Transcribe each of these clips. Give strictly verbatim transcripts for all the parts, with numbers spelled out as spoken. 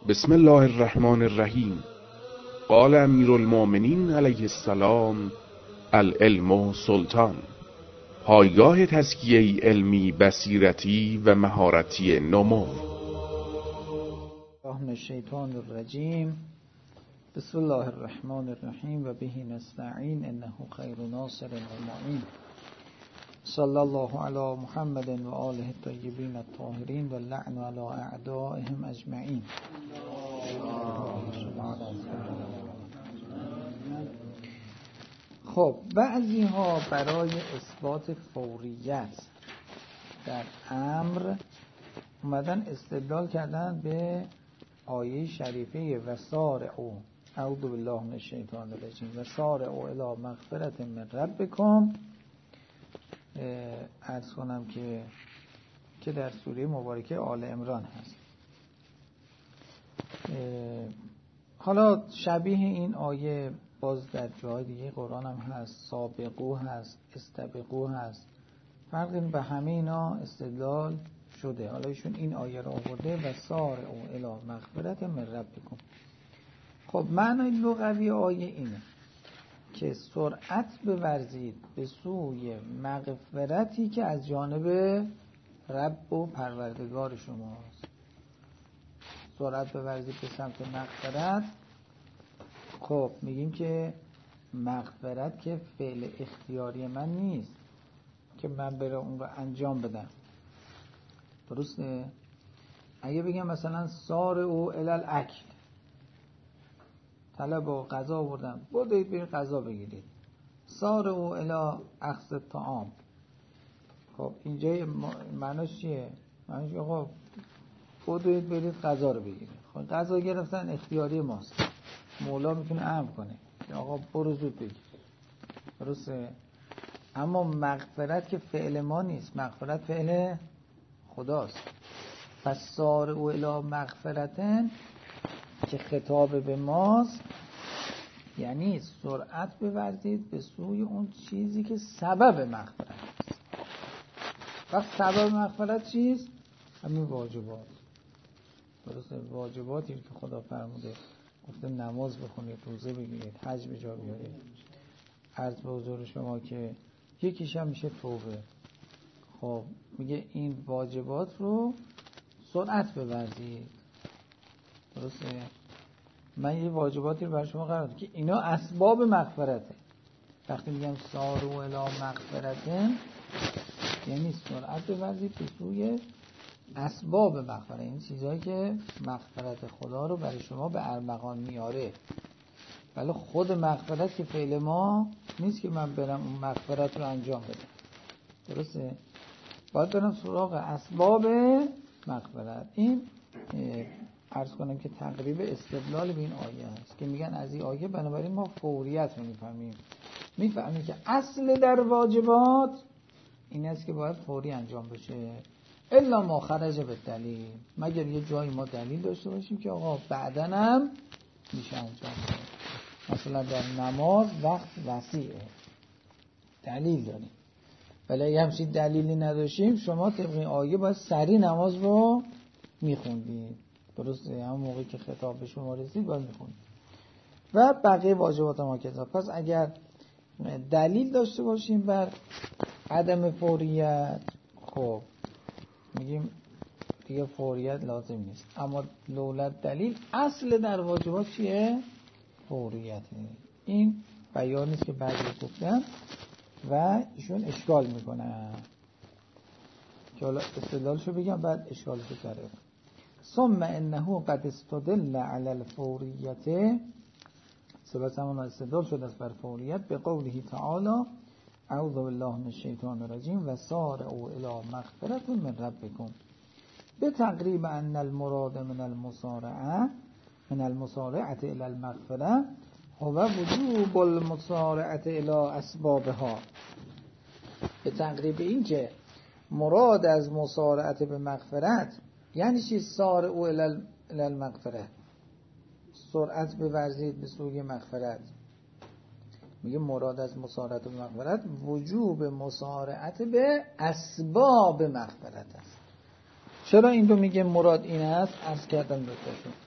بسم الله الرحمن الرحیم. قال امیر المؤمنین علیه السلام: العلم سلطان. پایگاه تزکیه علمی، بصیرتی و مهارتی نمو. من الشیطان الرجیم. بسم الله الرحمن الرحیم و به نستعین انه خیر ناصر و معین. صلی الله علی محمد و آله الطیبین الطاهرین و اللعن علی اعدائهم اجمعین. خب بعضی ها برای اثبات فوریت در امر اومدن استدلال کردن به آیه شریفه و سارعوا، اعوذ بالله من الشیطان الرجیم، و سارعوا الی مغفرة من ربکم. عرض کنم که که در سوره مبارکه آل عمران هست. حالا شبیه این آیه باز در جای دیگه قرآن هم هست، سابقو هست، استبقو هست. فرقی به همه اینا استدلال شده. حالا ایشون این آیه را آورده و سارعوا الی مغفرة من ربکم. خب معنای لغوی آیه اینه که سرعت بورزید به سوی مغفرتی که از جانب رب و پروردگار شماست. سرعت بورزید به سمت مغفرت. خب میگیم که مغفرت که فعل اختیاری من نیست که من برای اون رو انجام بدم. درسته؟ اگه بگم مثلا سارعوا الی الاکل، طلب و غذا آوردم، بدوید برید غذا بگیرید. سارعوا الی اخذ الطعام. خب اینجا معناش چیه؟ معناش آقا بدوید برید غذا رو بگیرید. خب غذا گرفتن اختیاری ماست. مولا میتونه امر کنه که آقا برو زود بگیر. درسته؟ اما مغفرت که فعل ما نیست، مغفرت فعل خداست. پس سارعوا الی مغفرة که خطاب به ماست، یعنی سرعت بورزید به سوی اون چیزی که سبب مغفرت است. وقت سبب مغفرت چیست؟ همین واجبات. درسته؟ واجباتی که خدا فرموده، گفته نماز بخونید، روزه بگیرید، حج به جا بیارید. عرض به حضور شما که یکیش هم میشه توبه. خب میگه این واجبات رو سرعت بورزید. درسته؟ من یه واجباتی رو برای شما قرار دادم که اینا اسباب مغفرته. وقتی میگم سارعوا الی مغفرة یعنی سرعت بورزید به سوی اسباب مغفرت، این چیزهایی که مغفرت خدا رو برای شما به ارمغان میاره. ولی خود مغفرت که فعل ما نیست که من برم اون مغفرت رو انجام بدم. درسته؟ باید برم سراغ اسباب مغفرت. این عرض کنم که تقریب استدلال به این آیه هست که میگن از این آیه بنابراین ما فوریت رو میفهمیم. میفهمیم که اصل در واجبات این است که باید فوری انجام بشه، الا ما خرج به دلیل، مگر یه جایی ما دلیل داشته باشیم که آقا بعدن هم میشه انجام بشه. مثلا در نماز وقت وسیعه، دلیل داریم. ولی اگه همچین دلیلی نداشتیم شما طبق این آیه باید سریع نماز رو میخوندید. درسته؟ همون موقعی که خطاب به شما رسید باید میخوندید. و بقیه واجبات ما کتاب. پس اگر دلیل داشته باشیم بر عدم فوریت، خب میگیم دیگه فوریت لازم نیست. اما لولا دلیل اصل در واجبات چیه؟ فوریته. این بیانی است که بعضی گفتن و ایشون اشکال میکنن که حالا استدلالشو بگم بعد اشکالشو تعریف. ثم انه قد استدل علی الفوریت، سبب همون استدلال شد از بر فوریت به قوله تعالی اعوذ بالله من الشیطان الرجیم و سارعوا الی مغفرة من ربکم، به تقریب ان المراد من المسارعه من المسارعه الی المغفرة هو وجوب المسارعه الی اسبابها. به تقریب این که مراد از مسارعت به مغفرت یعنی چی؟ سارعوا الی المغفرة، سرعت بورزید به سوی مغفرت. میگه مراد از مسارعت به مغفرت وجوب مسارعت به اسباب مغفرت است. چرا این رو میگه مراد این است؟ عرض کردم دوستاشون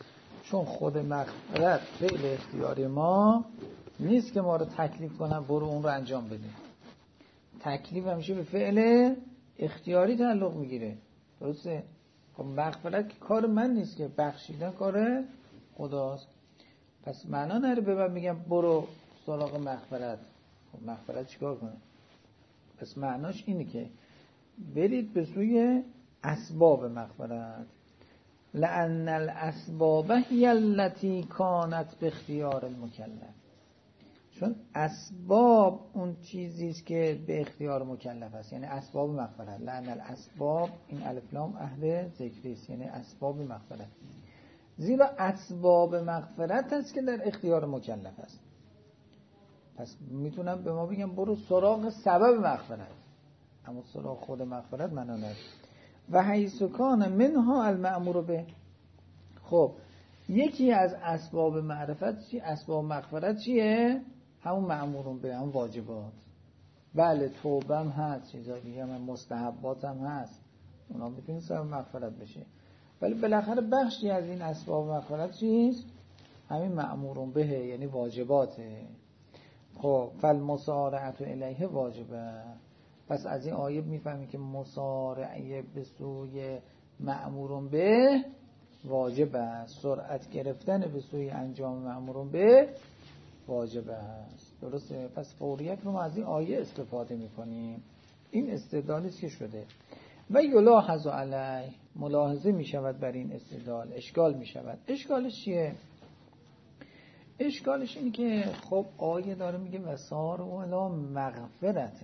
چون خود مغفرت فعل اختیاری ما نیست که ما رو تکلیف کنن برو اون رو انجام بده. تکلیف همیشه به فعل اختیاری تعلق میگیره. درسته؟ خب مغفرت که کار من نیست، که بخشیدن کار خداست. پس معنا نره به من میگم برو سراغ مغفرت. خب مغفرت چیکار کنه؟ پس معناش اینه که برید به سوی اسباب مغفرت. لأن الاسباب هی التي کانت به اختیار المکلف. چون اسباب اون چیزی است که به اختیار مکلف است، یعنی اسباب مغفرت. لأن الاسباب، این الف لام عهد ذکری است، یعنی اسباب مغفرت. زیرا اسباب مغفرت است که در اختیار مکلف است. پس میتونم به ما بگم برو سراغ سبب مغفرت، اما سراغ خود مغفرت منو نداره. و حیث کان منها المأمور به. خب یکی از اسباب معرفت چی؟ اسباب مغفرت چیه؟ همون مأمورون به، همون واجبات. بله توبه هم هست، چیزای دیگه هم، مستحبات هم هست، اونا میتونه سبب مغفرت بشه. ولی بالاخره بخشی از این اسباب مغفرت چیست؟ همین مأمورون به، یعنی واجباته. خب فالمسارعة الیه واجبه. پس از این آیه میفهمی که مسارعه به سوی مأمورون به واجب است. سرعت گرفتن به سوی انجام مأمورون به واجب است. درسته؟ پس فوریت رو ما از این آیه استفاده میکنیم. این استدلالی است که شده. و یلاحظ علیه، ملاحظه میشود بر این استدلال، اشکال میشود. اشکالش چیه؟ اشکالش اینه که خب آیه داره میگه وسار و الا مغفرت،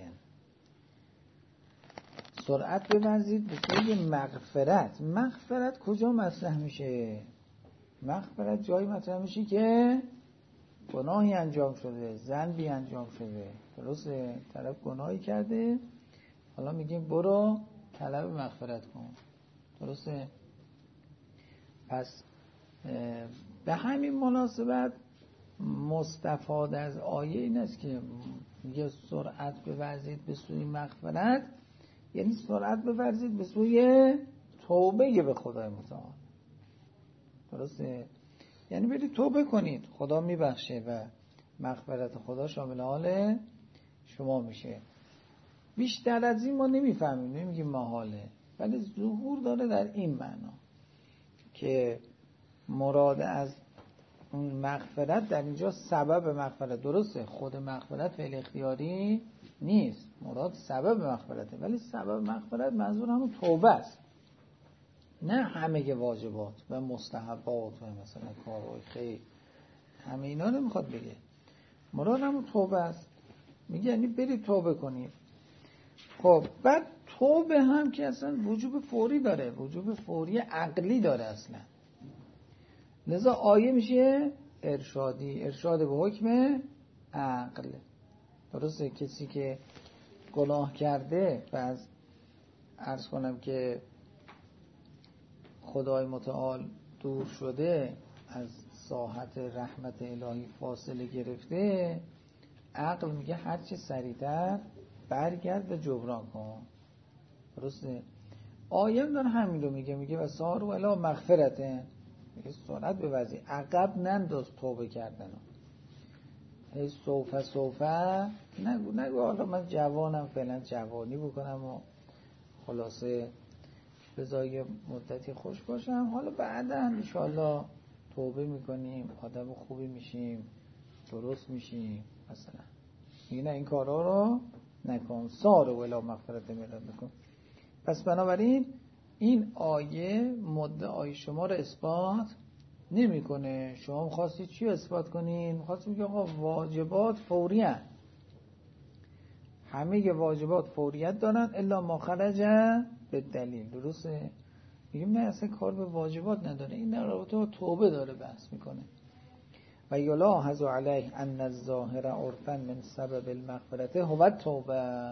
سرعت بورزید به سوی مغفرت. مغفرت کجا مطرح میشه؟ مغفرت جایی مطرح میشه که گناهی انجام شده، ذنبی انجام شده. درسته؟ طرف گناهی کرده، حالا میگیم برو طلب مغفرت کن. درسته؟ پس به همین مناسبت مستفاد از آیه این است که میگه سرعت بورزید به سوی مغفرت، یعنی سرعت بورزید به سوی توبه به خدای متعال. درسته؟ یعنی برید توبه کنید، خدا میبخشه و مغفرت خدا شامل حال شما میشه. بیشتر از این ما نمیفهمیم، نمیگیم محاله، ولی ظهور داره در این معنا که مراد از اون مغفرت در اینجا سبب مغفرت. درسته خود مغفرت فعل اختیاری نیست، مراد سبب مغفرته، ولی سبب مغفرت منظور همون توبه است، نه همه واجبات و مستحبات و مثلا کارهای خیر، همه اینا رو میخواد بگه. مراد همون توبه است. میگه یعنی برید توبه کنید. خب بعد توبه هم که اصلا وجوب فوری داره، وجوب فوری عقلی داره اصلا. لذا آیه میشه ارشادی، ارشاد به حکم عقل. درسته؟ کسی که گناه کرده و از عرض کنم که خدای متعال دور شده، از ساحت رحمت الهی فاصله گرفته، عقل میگه هر چه سریعتر برگرد و جبران کن. درسته؟ آیه داره همین رو میگه، میگه و ساروا الی مغفرته، میگه سرعت بورزید، عقب ننداز توبه کردن. هی سوفه سوفه نگو نگو حالا من جوانم فعلا جوانی بکنم و خلاصه بذار مدتی خوش باشم، حالا بعدا انشالله توبه میکنیم، آدم خوبی میشیم، درست میشیم مثلا. میگه نه این کارا رو نکن، ساروا الی مغفرت من ربکم. پس بنابراین این آیه مدعای شما رو اثبات نمیکنه. شما می‌خواستید چی اثبات کنین؟ می‌خواستید بگید آقا واجبات فوریت، همه واجبات فوریت دارن الا ما خرج به دلیل. درسته؟ میگیم نه اصلا کار به واجبات نداره، این در رابطه با توبه داره بحث میکنه. و یلاحظ علیه ان الظاهر عرفا من سبب المغفرته هو توبه.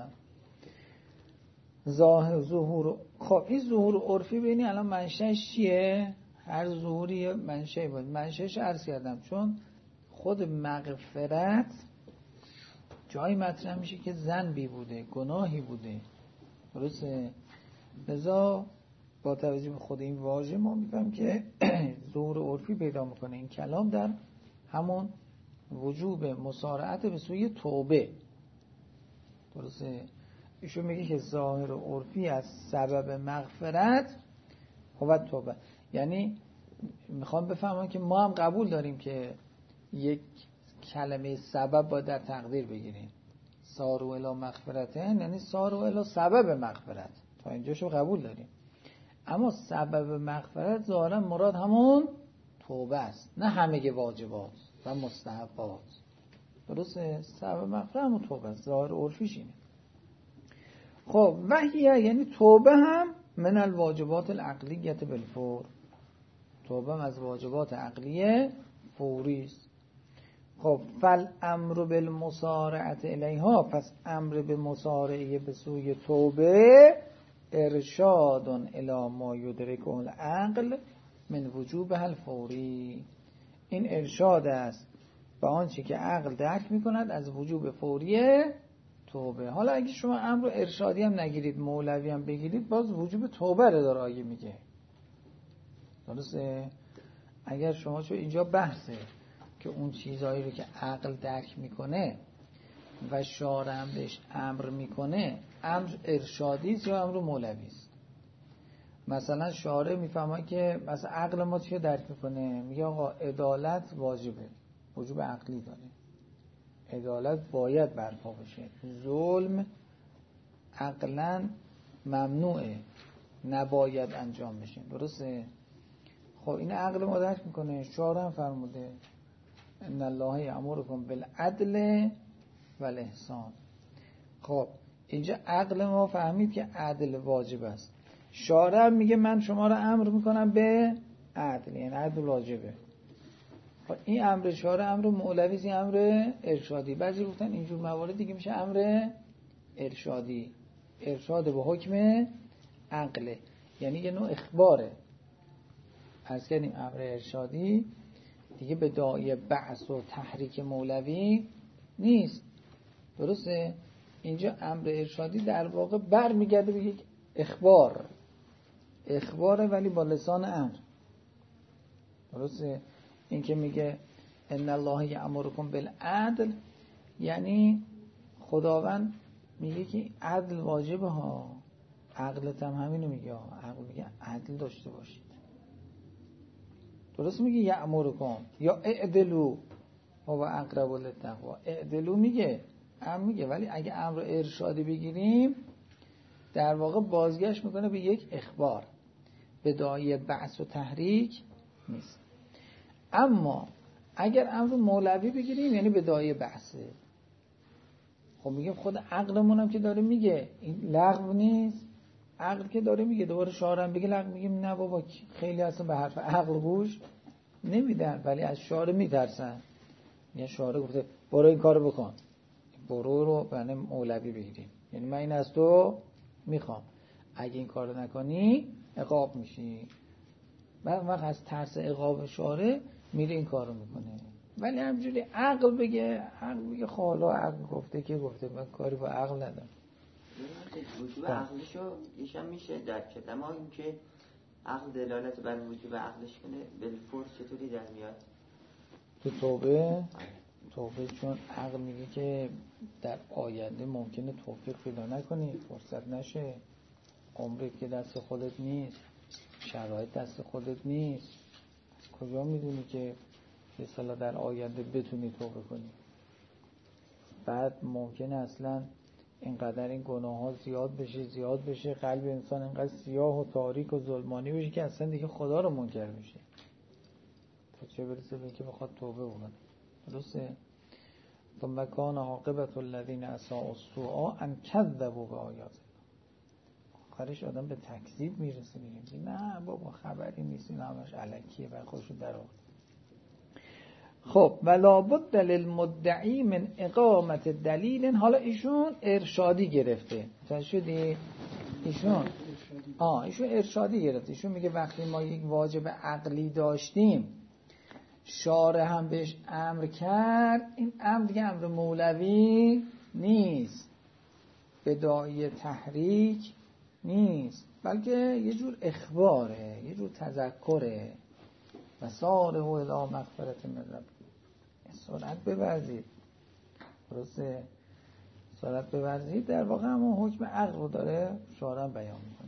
ظاهر ظهور، خب این ظهور عرفی ببینی الان منشأش چیه؟ هر ظهوری منشأ بود. منشأش عرض کردم چون خود مغفرت جایی مطرح میشه که ذنبی بوده، گناهی بوده. درسته؟ لذا با توجه به خود این واژه ما میفهمیم که ظهور عرفی پیدا میکنه این کلام در همون وجوب مسارعت به سوی توبه. درسته؟ ایشون میگه که ظاهر عرفی از سبب مغفرت هو توبه، یعنی میخوام بفهمم که ما هم قبول داریم که یک کلمه سبب باید در تقدیر بگیریم. سارو الی مغفرتن یعنی سارو الی سبب مغفرت، تا اینجاشو قبول داریم. اما سبب مغفرت ظاهرا مراد همون توبه است، نه همه واجبات و مستحبات. درسته؟ سبب مغفرت همون توبه است، ظاهر عرفیش اینه. خب وحیه یعنی توبه هم من الواجبات العقلیت بالفور، توبه هم از واجبات عقلیه فوری است. خب فل امر بالمسارعت الیها، پس امر به مسارعه به سوی توبه ارشاد الی ما یدرکه العقل من وجوبها الفوری، این ارشاد است به آنچه که عقل درک میکند از وجوب فوری توبه. حالا اگه شما امر ارشادی هم نگیرید، مولوی هم بگیرید، باز وجوب توبه رو داره آیه میگه. درسته؟ اگر شما چون اینجا بحثه که اون چیزهایی رو که عقل درک میکنه و شارع هم بهش امر میکنه، امر ارشادی است یا امر مولوی است؟ مثلا شارع میفهمه که مثلا عقل ما چی درک میکنه، میگه آقا عدالت واجبه، وجوب عقلی داره، عدالت باید برپا بشه، ظلم عقلا ممنوعه، نباید انجام بشه. درسته؟ خب این عقل ما درک میکنه. شارع هم فرموده ان الله یأمرکم بالعدل والاحسان. خب اینجا عقل ما فهمید که عدل واجب است، شارع میگه من شما رو امر میکنم به عدل، یعنی عدل واجبه. خب این امر شارع امر مولوی است، امر ارشادی. بعضی گفتن اینجور موارد دیگه میشه امر ارشادی، ارشاد به حکم عقله، یعنی یه نوع اخباره. از کردیم امر ارشادی دیگه به داعی بعث و تحریک مولوی نیست. درسته؟ اینجا امر ارشادی در واقع بر میگرده به یک اخبار، اخباره ولی با لسان امر. درسته؟ این که میگه ان الله یأمرکم بالعدل، یعنی خداوند میگه که عدل واجبه ها، عقلت هم همینو میگه ها، عقل میگه عدل داشته باشید. درست میگه یأمرکم یا اعدلوا و اقرب للتقوا، اعدلوا میگه امر میگه، ولی اگه امر ارشادی بگیریم در واقع بازگشت میکنه به یک اخبار، به داعی بعث و تحریک نیست. اما اگر امر مولوی بگیریم یعنی به داعی بعثه. خب میگیم خود عقلمون هم که داره میگه این لغو نیست، عقل که داره میگه، دوباره شارع هم بگه لغو، میگیم نه بابا خیلی اصلا به حرف عقل گوش نمیدن، ولی از شارع میترسن. یه شارع گفته برو این کارو بکن، برو رو بنه مولوی بگیریم، یعنی من این از تو میخوام، اگه این کارو نکنی عقاب میشی. بعد وقت از ترس عقاب شارع میره این کارو میکنه. ولی همجوری عقل بگه، عقل بگه خالا عقل گفته که گفته، من کاری با عقل ندارم. وجوب عقلشو یشم میشه درک کرد، اما این که عقل دلالت بر وجوب عقلش کنه بالفور چطوری در میاد؟ تو توبه توبه چون عقل میگه که در آینده ممکنه توفیق پیدا نکنی، فرصت نشه، عمرت که دست خودت نیست، شرایط دست خودت نیست، کجا میدونی که یه سالا در آینده بتونی توبه کنی؟ بعد ممکنه اصلا اینقدر این گناه ها زیاد بشه زیاد بشه قلب انسان اینقدر سیاه و تاریک و ظلمانی بشه که اصلا دیگه خدا رو منکر میشه، تا چه برسه به که بخواد توبه بکنه. درسته؟ ثم کان عاقبة الذین اساءوا السوء ان کذبوا بآیات، آخرش آدم به تکذیب میرسه، میگه نه بابا خبری نیست، این همش الکیه، برای خودشون در آورد. خب ولا بد للمدعی من اقامت دلیل، حالا ایشون ارشادی گرفته، تا شدی ایشون آه ایشون ارشادی گرفته. ایشون میگه وقتی ما یک واجب عقلی داشتیم شارع هم بهش امر کرد، این امر دیگه امر مولوی نیست، به داعی تحریک نیست، بلکه یه جور اخباره، یه جور تذکره. و سارعوا الی مغفرة من رب، سرعت بورزید، درسته، سرعت بورزید در واقع همون حکم عقل رو داره شارع بیان میکنه.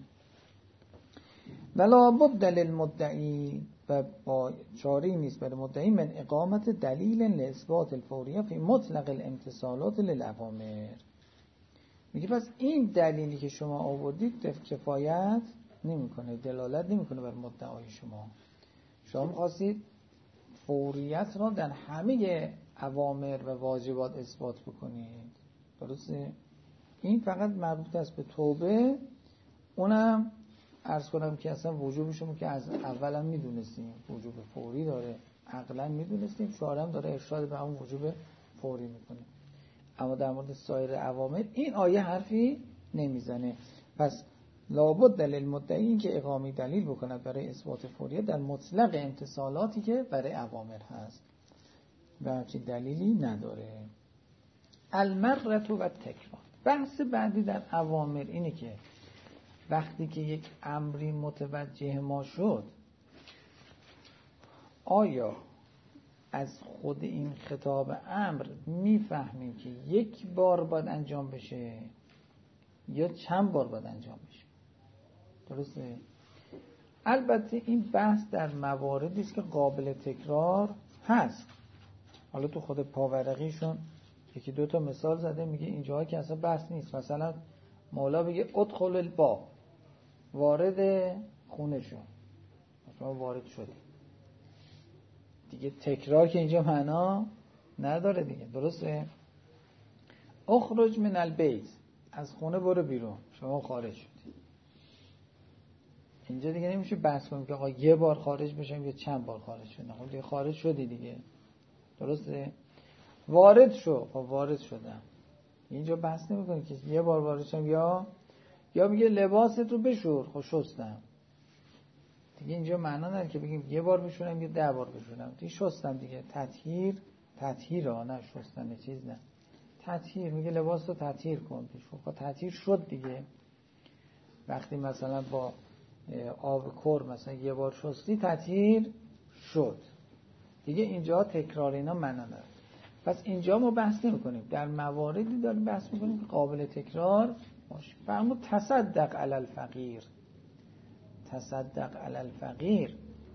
ولا بد للمدعی، و با چاری نیست برای مدعی من اقامت دلیل لاثبات الفوریه فی مطلق الامتثالات للاوامر. میگه پس این دلیلی که شما آوردید کفایت نمیکنه، دلالت نمیکنه بر مدعای شما. شما خواستید فوریت را در همه اوامر و واجبات اثبات بکنید، درسته؟ این فقط مربوط است به توبه، اونم عرض کنم که اصلا وجوبشون که از اول هم میدونستیم وجوب فوری داره، عقلا میدونستیم، شارع داره ارشاد به همون وجوب فوری میکنه. اما در مورد سایر اوامر این آیه حرفی نمیزنه. پس لابد دلیل مدعی این که اقامی دلیل بکند برای اثبات فوریه در مطلق امتثالاتی که برای اوامر هست و همچین دلیلی نداره. المرة و تکرار. بحث بعدی در اوامر اینه که وقتی که یک امری متوجه ما شد، آیا از خود این خطاب امر میفهمیم که یک بار باید انجام بشه یا چند بار باید انجام بشه؟ درسته؟ البته این بحث در مواردی است که قابل تکرار هست. حالا تو خود پاورقیشون یکی دو تا مثال زده، میگه اینجاها که اصلا بحث نیست. مثلا مولا بگه ادخل الباب، وارد خونه شو، شما وارد شدی دیگه، تکرار که اینجا معنا نداره دیگه، درسته؟ اخرج من البیت، از خونه برو بیرون، شما خارج شدی. اینجا دیگه نمیشه بحث کنیم که آقا یه بار خارج بشم یا چند بار خارج شدم. خب دیگه خارج شدی دیگه، درسته؟ وارد شو، خب وارد شدم. اینجا بحث نمی‌کنه که یه بار وارد شدم یا یا میگه لباست رو بشور، خب شستم. دیگه اینجا معنا نداره که بگیم یه بار بشورم یا ده بار بشورم، دیگه شستم دیگه. تطهیر، تطهیر ها، نه شستن چیز نه، تطهیر. میگه لباس رو تطهیر کن، خب تطهیر شد دیگه. وقتی مثلا با آب کر مثلا یه بار شستی، تطهیر شد دیگه. اینجا تکرار اینا معنا نداره. پس اینجا ما بحث نمی کنیم، در مواردی داریم بحث میکنیم که قابل تکرار باشه. فرمود تصدق علی الفقیر، تصدق علی الفقیر.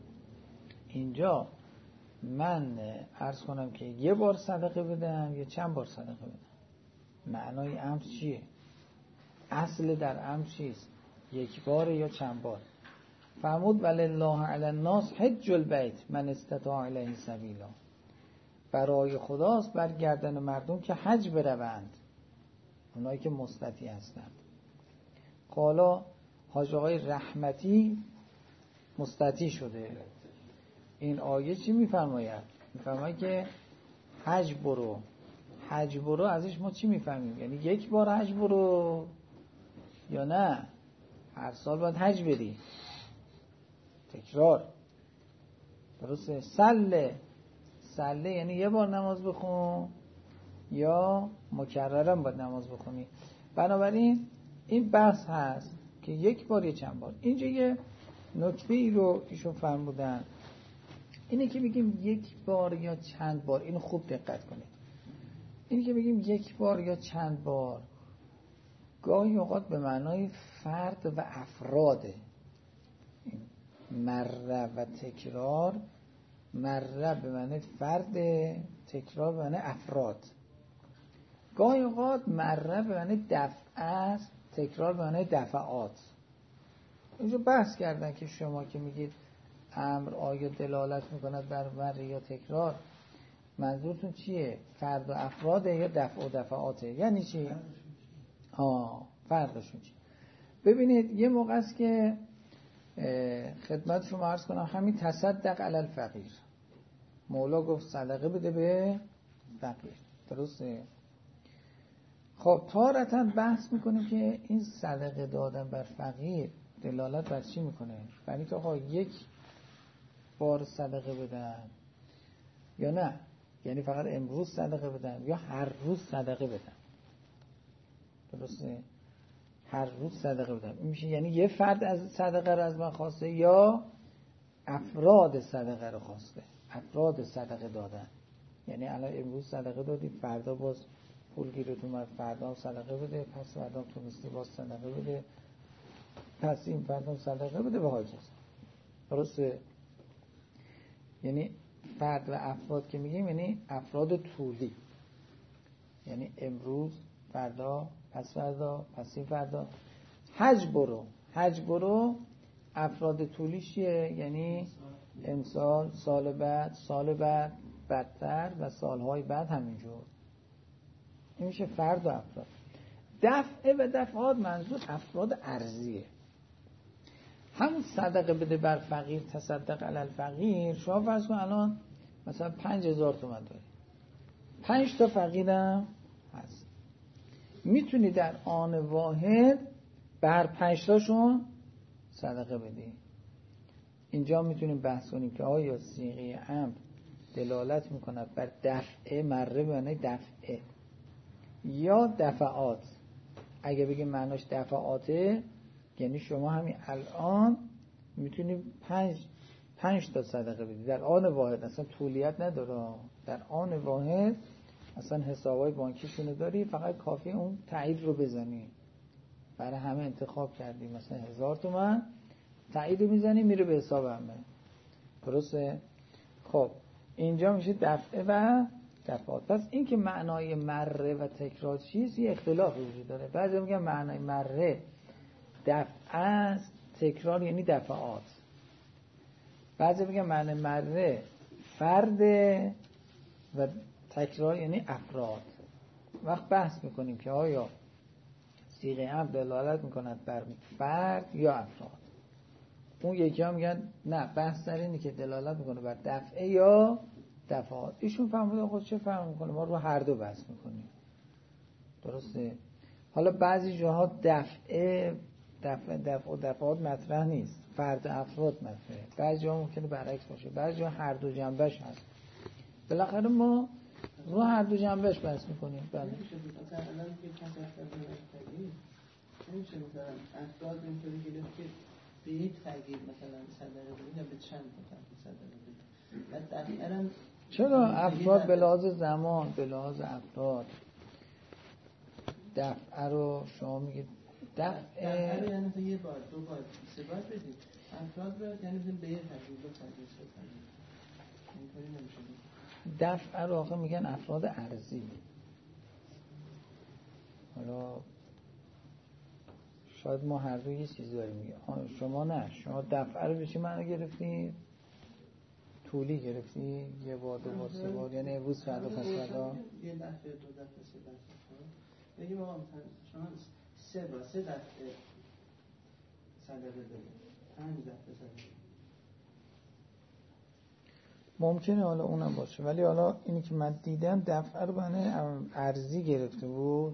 اینجا من عرض کنم که یه بار صدقه بدم یا چند بار صدقه بدم؟ معنای امر چیه؟ اصل در امر چیست؟ یک بار یا چند بار؟ فرمود ولله علی الناس حج البیت من استطاع الیه سبیلا. برای خداست بر گردن مردم که حج بروند، اونایی که مستطیع هستند. حالا حاج آقای رحمتی مستطیع شده، این آیه چی میفرماید؟ میفرماید که حج برو. حج برو ازش ما چی میفهمیم؟ یعنی یک بار حج برو یا نه هر سال باید حج بری؟ تکرار، درسته؟ سله، سله یعنی یه بار نماز بخون یا مکررم باید نماز بخونی. بنابراین این بحث هست که یک بار یا چند بار. اینجا یه نکته ای رو ایشون فرمودن، اینه که بگیم یک بار یا چند بار، اینو خوب دقت کنید. اینه که بگیم یک بار یا چند بار گاهی اوقات به معنای فرد و افراده. مره و تکرار، مره به معنی فرد، تکرار به معنی افراد. گاهی اوقات مره به معنی دفعه است، تکرار به معنی دفعات. اینجا بحث کردن که شما که میگید امر آیا دلالت میکند بر مره یا تکرار، منظورتون چیه؟ فرد و افراده یا دفع و دفعاته؟ یعنی چی؟ آه فرقشون چی؟ ببینید یه موقع است که خدمت شما عرض کنم همین تصدق علی الفقیر، مولا گفت صدقه بده به فقیر، درسته؟ خب تارتاً بحث میکنیم که این صدقه دادن بر فقیر دلالت بر چی میکنه؟ بر اینکه آقا یک بار صدقه بدن یا نه، یعنی فقط امروز صدقه بدن یا هر روز صدقه بدن، درسته؟ هر روز صدقه بدم. این میشه یعنی یه فرد از صدقه رو از من خواسته یا افراد صدقه رو خواسته. افراد صدقه دادن یعنی الان امروز صدقه دادی، فردا باز پول گیرت اومد، فردا هم صدقه بده، پس فردا تونستی باز صدقه بده، پس این فردا صدقه بده به حاجت. درسته؟ یعنی فرد و افراد که میگیم یعنی افراد طولی، یعنی امروز، فردا، پس فردا، پس این فردا. حج برو حج برو افراد طولیش چیه؟ یعنی امسال، سال بعد، سال بعد بدتر و سالهای بعد همینجور. این میشه فرد و افراد. دفعه و دفعات منظور افراد ارضیه. همون صدقه بده بر فقیر، تصدق علی الفقیر. شما فرض کن الان مثلا پنج هزار تومن داری، پنج تا فقیرم هست، میتونی در آن واحد بر پنج تاشون صدقه بدی. اینجا میتونیم بحث کنیم که آیا صیغه امر دلالت میکند بر دفعه، مره به معنی دفعه، یا دفعات. اگه بگیم معناش دفعاته یعنی شما همین الان میتونی پنج پنج تا صدقه بدی در آن واحد، اصلا طولیت نداره، در آن واحد اصلا حسابای بانکیشونو داری، فقط کافی اون تایید رو بزنی. برای همه انتخاب کردی مثلا هزار تومن، تایید رو میزنی میره به حساب همه. درسته؟ خب اینجا میشه دفعه و دفعات. پس این که معنای مره و تکرار چیز یه اختلاف وجود داره. بعضی میگن معنای مره دفعه است، تکرار یعنی دفعات. بعضی میگن معنای مره فرد و تکرار یعنی افراد. وقت بحث میکنیم که آیا صیغه امر دلالت میکند بر فرد یا افراد. اون یکی ها میگن نه، بحث در اینه که دلالت میکنه بر دفعه یا دفعات. ایشون فهمیدن خود چه فرق میکنه، ما رو هر دو بحث میکنیم. درسته؟ حالا بعضی جاها دفعه دفعه دفع و دفعات مطرح نیست، فرد افراد مطرحه. بعضی جاها ممکنه برعکس باشه، بعضی جاها هر دو جنبش هست. بالاخره ما رو هر دو جنبش بحث میکنیم. بله نمیشه مثلا الان که تصدق کردیم نمیشه مثلا افراد اینطوری گرفت که به یک فقیر مثلا صدقه بدید یا به چند نفر صدقه بدید. بعد چرا افراد به لحاظ زمان، به لحاظ افراد دفعه رو شما میگید دفعه دفعه یعنی تا یه بار، دو بار، سه بار بدید. افراد رو یعنی به یه فقیر، دو فقیر، سه فقیر. اینطوری نمیشه. دفعه رو آخه میگن افراد ارضی. حالا شاید ما هر دو یه چیزی داریم میگه، شما نه، شما دفعه رو به چی معنی گرفتی؟ طولی گرفتی؟ یه بار، دو بار، سه بار، یعنی امروز، فردا، پس فردا. یه دفعه، دو دفعه، سه دفعه. بگیم ما شما سه بار، سه دفعه صدقه بدید، پنج دفعه صدقه. ممکنه حالا اونم باشه، ولی حالا اینی که من دیدم دفعه رو معنی ارزی گرفته بود،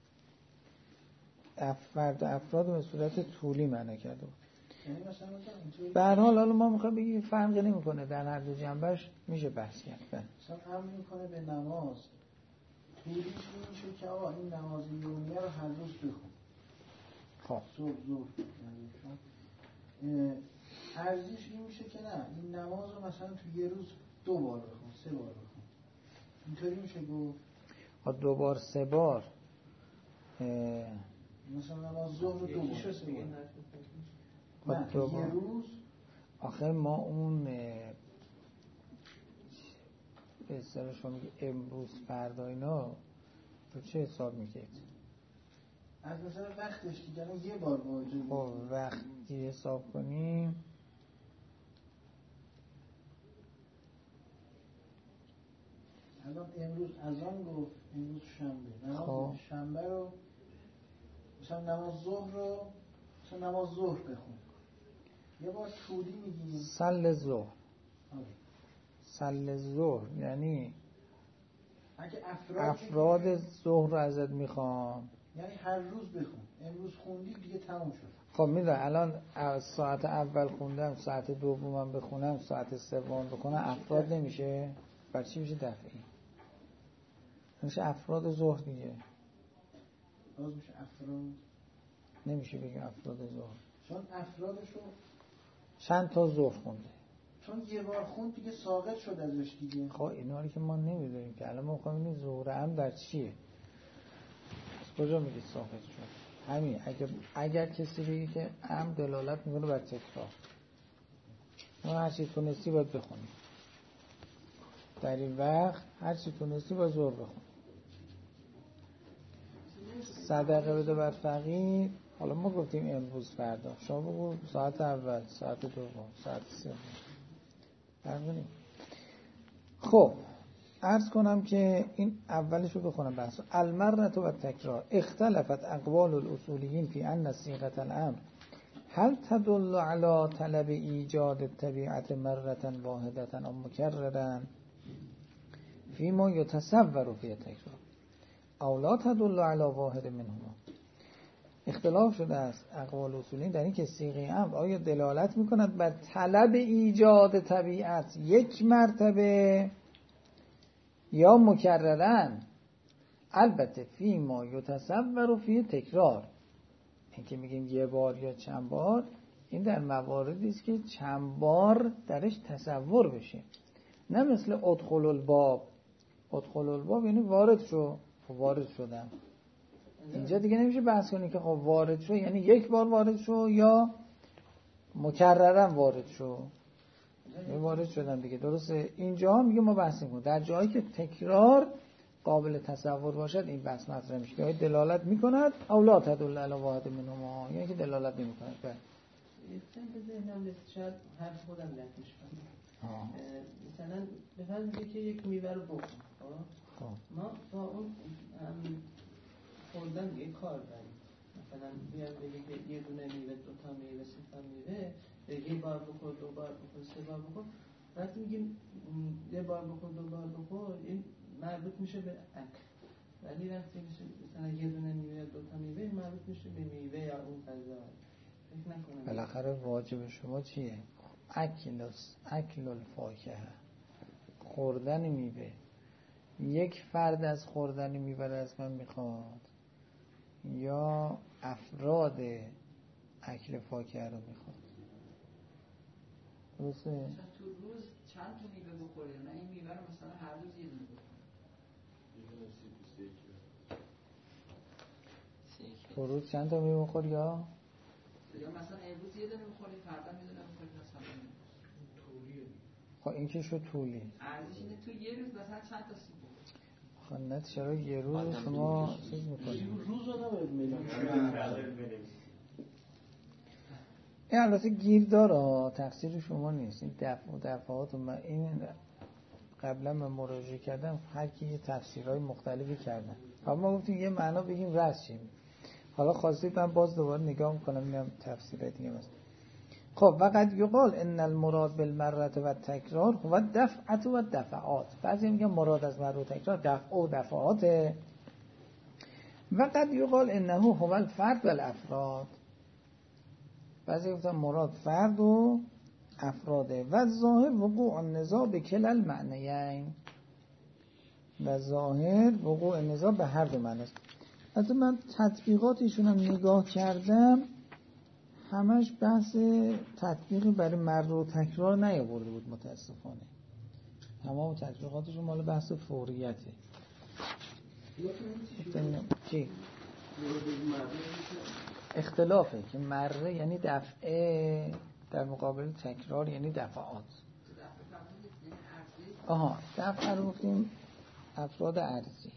فرد و افراد به صورت طولی معنی کرده بود. به هر حال حالا ما میخوایم بگیم فرقی نمیکنه، در هر دو جنبش میشه بحث کرد. مثلا امر میکنه به نماز، طولیش میشه که آقا این نماز یومیه رو هر روز بخون. خب صبح ظهر یعنی ارزش این میشه که نه، این نماز رو مثلا تو یه روز دو بار بخون، سه بار بخون. اینطوری میشه گفت دو بار، سه بار. مثلا نماز ظهر رو دو بار، سه بار. نه دو بار. یه روز. آخه ما اون به اصطلاح شما میگه امروز، فردا، اینا رو چه حساب میکنید؟ از مثلا وقتش دیگه یه بار واجبه. خب وقتی حساب کنیم الان امروز اذان گفت، امروز شنبه، نماز خب. شنبه رو مثلا نماز ظهر رو مثلا نماز ظهر بخون، یه بار طولی میگیم سل ظهر. سل ظهر یعنی اگه افراد, افراد ظهر رو ازت میخوام، یعنی هر روز بخون، امروز خوندی دیگه تموم شد. خب میدونم الان ساعت اول خوندم، ساعت دومم بخونم، ساعت سوم بخونم، افراد نمیشه؟ بر چی میشه دفعی؟ میشه افراد ظهر دیگه. باز میشه افراد. نمیشه بگیم افراد ظهر، چون افرادشو چند تا ظهر خونده، چون یه بار خوند دیگه ساقط شد ازش دیگه. خب اینا رو که ما نمیدونیم که الان ما میخوایم این ظهر هم در چیه، از کجا میگه ساقط شد؟ همین اگر اگر کسی بگه که هم دلالت میکنه بر تکرار، ما هر چی تونستی باید بخونی در این وقت، هر چی تونستی باید ظهر بخونی. صدقه بده بر فقیر، حالا ما گفتیم امروز فردا، شما بگو ساعت اول، ساعت دوم، ساعت سوم، فرقی. خب عرض کنم که این اولش رو بخونم بحث. المرة و تکرار اختلفت اقوال الاصولیین فی ان صیغة الامر هل تدل على طلب ایجاد الطبیعت مرة واحدة او مکررا فیما یتصور فی تکرار او لا تدل على واحد منهما. اختلاف شده است اقوال اصولیین در این که صیغه امر آیا دلالت میکند بر طلب ایجاد طبیعت یک مرتبه یا مکررن، البته فی ما یتصور فی تکرار. این که میگیم یه بار یا چند بار، این در مواردی است که چند بار درش تصور بشه، نه مثل ادخل الباب. ادخل الباب یعنی وارد شو، وارد شدم. اینجا دیگه نمیشه بحث کنی که خب وارد شو یعنی یک بار وارد شو یا مکررن وارد شو. یه وارد شدم دیگه، درسته. اینجا میگه ما بحث میکنیم در جایی که تکرار قابل تصور باشد این بحث مطرح میشه که آیا دلالت میکند او لا تدل علی واحد منهما، یعنی که دلالت نمیکند. بله چند تا ذهنم نیست، شاید حرف خودم نتیش کنم. مثلا بفرض میگه که یک میوه رو بخور، خب ما با اون خوردن یه کار داریم، مثلا بیاد بگه که یه دونه میوه، دو تا میوه، سه تا میوه، یه بار بخور، دو بار بخور، سه بار بخور. وقتی میگیم یه بار بخور، دو بار بخور، این مربوط میشه به اکل. ولی وقتی میشه مثلا یه دونه میوه، دو تا میوه، مربوط میشه به میوه یا اون غذا. فکر نکنم بالاخره واجب شما چیه؟ اکلس اکل الفاکهه، خوردن میوه. یک فرد از خوردن میوه از من میخواد یا افراد اکل فاکهه رو میخواد؟ درسته؟ مثلا تو روز چند تا میوه بخوری؟ نه این میوه رو مثلا هر روز یه دونه بخوری. تو روز چند تا میوه بخوری یا؟ یا مثلا امروز یه دونه بخوری، فردا یه دونه بخوری، مثلا طولیه. خب این که شو طولی. ارزش اینه تو یه روز مثلا چند تا سیب بخوری. خب نه چرا یه روز شما چیز میکنید؟ روز رو نباید میدونم. این البته گیر داره، تقصیر شما نیست. این دفع و دفعات و من این قبلا من مراجعه کردم، هر کی یه تفسیرهای مختلفی کردن. اما ما گفتیم یه معنا بگیم رد شیم. حالا خواستید من باز دوباره نگاه میکنم اینم تفسیر دیگه است. خب وقد یقال ان المراد بالمره و تکرار هو دفعت و دفعات. بعضی میگن مراد از مره و تکرار دفع و دفعات. وقد یقال انه هو الفرد والافراد. بعضی گفتن مراد فرد و افراده. و ظاهر وقوع النزاع به کل المعنیین. و ظاهر وقوع النزاع به هر دو معنی است. حتی من تطبیقاتشون هم نگاه کردم، همش بحث تطبیقی برای مر و تکرار نیاورده بود متاسفانه. تمام تطبیقاتشون مال بحث فوریته. چی؟ اختلافه که مره یعنی دفعه در مقابل تکرار یعنی دفعات. آها دفعه رو گفتیم افراد ارضی.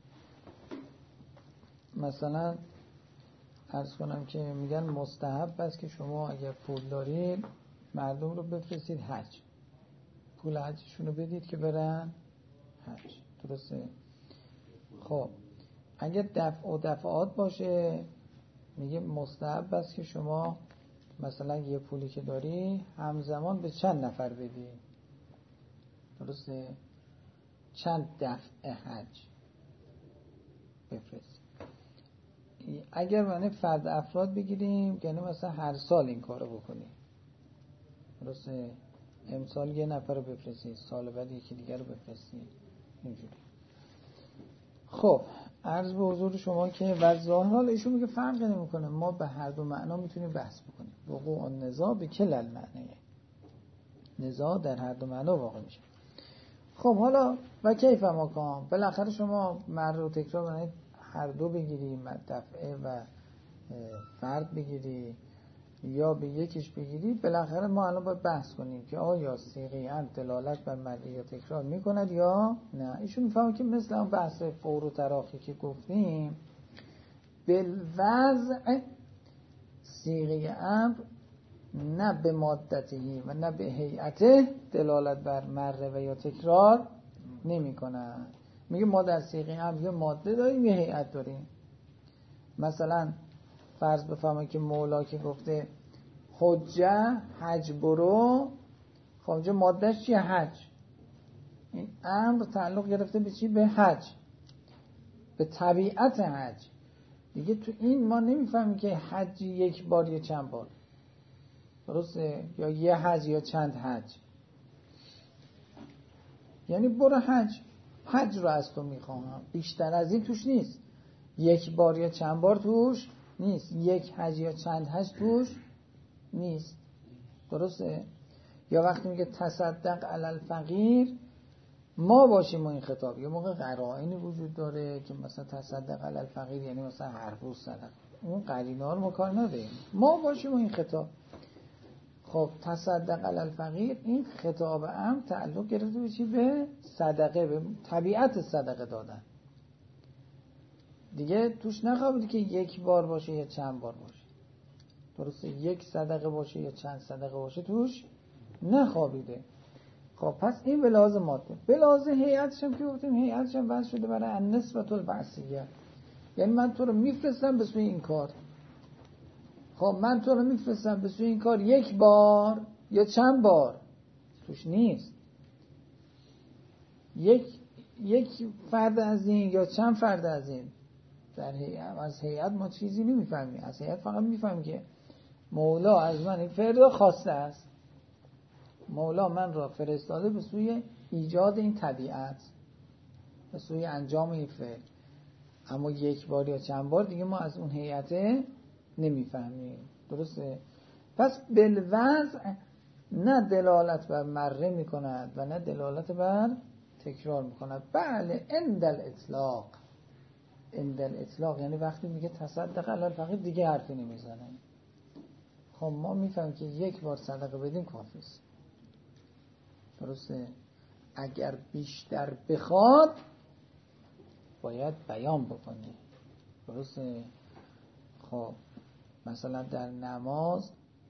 مثلا عرض کنم که میگن مستحب است که شما اگر پول دارید مردم رو بفرستید حج، پول حجشون رو بدید که برن حج. درسته؟ خب اگر دفع و دفعات باشه میگه مستحب است که شما مثلا یه پولی که داری همزمان به چند نفر بدی. درسته؟ چند دفع حج بفرست. اگر معنی فرد افراد بگیریم یعنی مثلا هر سال این کارو بکنی. درسته؟ امسال یه نفر رو بفرستی، سال بعد یکی دیگر رو بفرستی، اینجوری. خب عرض به حضور شما که و ظاهرال ایشون میگه فرق نمیکنه، ما به هر دو معنا میتونیم بحث بکنیم. وقوع النزاع به کل المعنیه، نزاع در هر دو معنا واقع میشه. خب حالا و کیف مکان، بالاخره شما مر و تکرار بنید هر دو بگیری، دفعه و فرد بگیری یا به یکیش بگیری، بالاخره ما الان باید بحث کنیم که آیا صیغه عمد دلالت بر مدی یا تکرار میکند یا نه. ایشون میفهمه که مثل اون بحث فور و تراخی که گفتیم، بالوضع صیغه امر نه به مادته و نه به هیئته دلالت بر مره و یا تکرار نمی کند. میگه ما در صیغه امر یه ماده داریم یه هیئت داریم. مثلا فرض بفهمه که مولا که گفته حجه حج برو، خب اونجا مادهش چیه؟ حج. این امر تعلق گرفته به چی؟ به حج، به طبیعت حج. دیگه تو این ما نمیفهمیم که حج یک بار یا چند بار، درسته؟ یا یه حج یا چند حج. یعنی برو حج، حج رو از تو میخوام، بیشتر از این توش نیست. یک بار یا چند بار توش نیست، یک حج یا چند حج توش نیست، درسته؟ یا وقتی میگه تصدق علی الفقیر، ما باشیم و این خطاب یه موقع قرائنی وجود داره که مثلا تصدق علی الفقیر یعنی مثلا هر روز صدقه، اون قرینا رو ما کار نداریم، ما باشیم و این خطاب. خب تصدق علی الفقیر، این خطاب هم تعلق گرفته به چی؟ به صدقه، به طبیعت صدقه دادن. دیگه توش نخوابید که یک بار باشه یا چند بار باشه، درسته؟ یک صدقه باشه یا چند صدقه باشه توش نخوابیده. خب پس این به لحاظ ماده. به لحاظ هیئتش هم که گفتیم هیئتش هم وضع شده برای النسبة البعثیه، یعنی من تو رو میفرستم به سوی این کار. خب من تو رو میفرستم به سوی این کار یک بار یا چند بار توش نیست، یک یک فرد از این یا چند فرد از این. در هیئت، از هیئت ما چیزی نمیفهمیم، از هیئت فقط میفهمیم که مولا از من این فرد خواسته است، مولا من را فرستاده به سوی ایجاد این طبیعت، به سوی انجام این فعل. اما یک بار یا چند بار دیگه ما از اون هیئت نمیفهمیم، درسته؟ پس بالوضع نه دلالت بر مره میکند و نه دلالت بر تکرار میکند. بله عند الاطلاق، عند الاطلاق یعنی وقتی میگه تصدق علی الفقیر دیگه حرفی نمیزنه. خب ما میفهمیم که یک بار صدقه بدیم کافی است، درسته؟ اگر بیشتر بخواد باید بیان بکنه، درسته؟ خب مثلا در نماز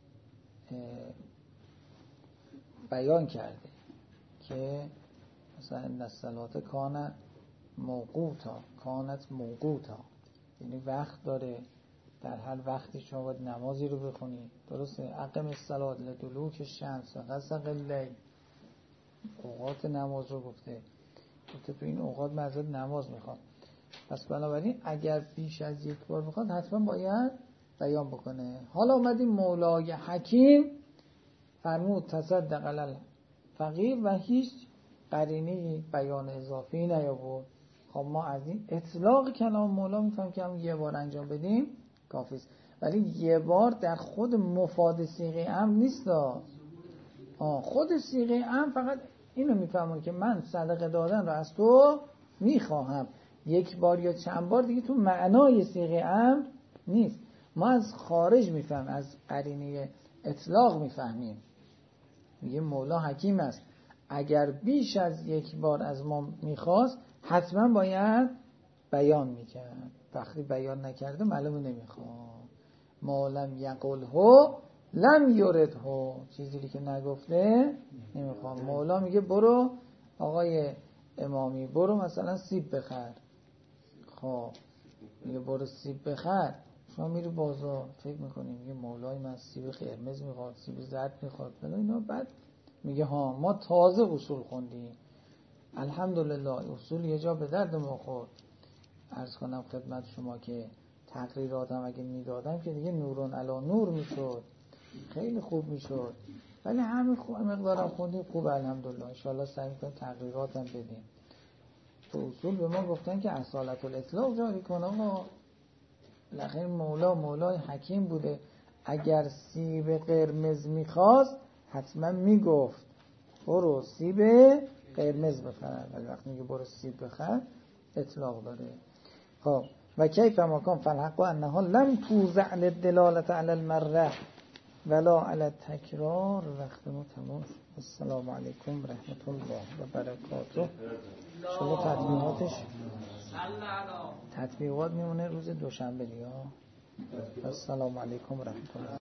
بیان کرده که مثلا ان الصلاة کان موقوتا، کانت موقوتا، یعنی وقت داره، در هر وقتی شما باید نمازی رو بخونی، درسته؟ اقم الصلاة لدلوک الشمس و غسق اللیل، اوقات نماز رو گفته، گفته تو این اوقات من ازت نماز میخوام. پس بنابراین اگر بیش از یک بار بخواد حتما باید بیان بکنه. حالا اومدیم مولای حکیم فرمود تصدق علی الفقیر و هیچ قرینه بیان اضافی نیاورد. خب ما از این اطلاق کلام مولا میفهمیم که همون یه بار انجام بدیم کافی است، ولی یه بار در خود مفاد صیغه امر نیست. آه خود صیغه امر فقط اینو میفهمم که من صدقه دادن رو از تو میخواهم، یک بار یا چند بار دیگه تو معنای صیغه امر نیست. ما از خارج میفهمیم، از قرینه اطلاق میفهمیم. میگه مولا حکیم است، اگر بیش از یک بار از ما میخواست حتما باید بیان میکرد، وقتی بیان نکرده معلومه نمیخواد. ما لم یقله لم یرده، چیزی که نگفته نمیخوام. مولا میگه برو آقای امامی برو مثلا سیب بخر، خب میگه برو سیب بخر، شما میری بازار فکر میکنیم میگه مولای من سیب قرمز میخواد، سیب زرد میخواد، اینا. بعد میگه ها ما تازه اصول خوندیم الحمدلله، اصول یه جا به درد ما خورد. عرض کنم خدمت شما که تقریراتم اگه میدادم که دیگه نورون علا نور میشد، خیلی خوب میشد، ولی همین خوب مقدارم خوندیم خوب الحمدلله. ان شاءالله سعی می‌کنیم تقریراتم بدیم. تو اصول به ما گفتن که اصالت الاطلاق جاری کن. آقا بالاخره مولا مولای حکیم بوده، اگر سیب قرمز میخواست حتما میگفت برو سیب قرمز بخر، ولی وقتی میگه برو سیب بخر اطلاق داره. خب و کیف ما کان فالحق انها لم توزع للدلاله علی المره ولا علی التکرار. وقت ما تمام شد. السلام علیکم و رحمت الله و برکاته. شما تطبیقاتش تطبیقات میمونه روز دوشنبه دیگه. السلام علیکم و رحمت الله.